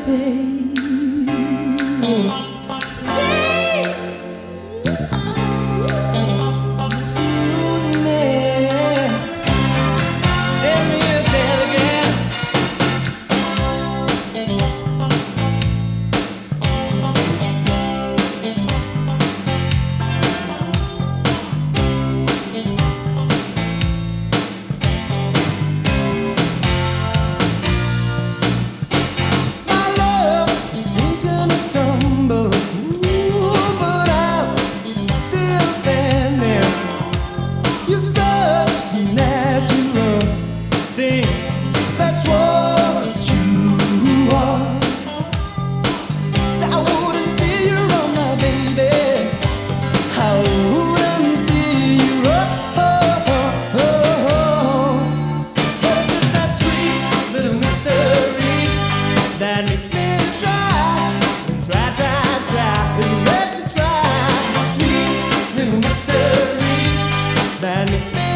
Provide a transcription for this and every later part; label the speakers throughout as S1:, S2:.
S1: That's what you are. So I wouldn't steer you wrong, my baby. I wouldn't steer you wrong. But it's that sweet little mystery that makes me try, it makes me try. Sweet little mystery that makes me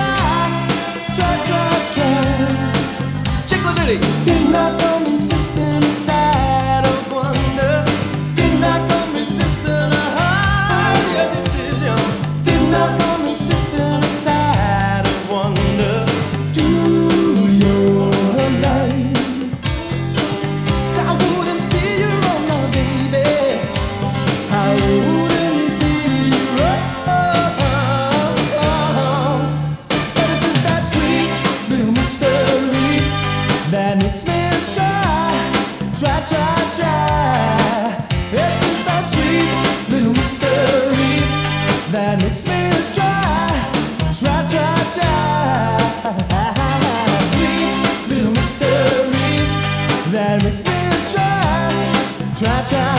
S1: did not come insisting aside of wonder. Did not come resisting a higher decision. Did not come insisting aside of wonder to your life. So I wouldn't steer you wrong, my baby. I wouldn't steer you wrong. But it's just that sweet little mystery that makes me try. It's just that sweet little mystery that makes me try. Sweet little mystery that makes me try.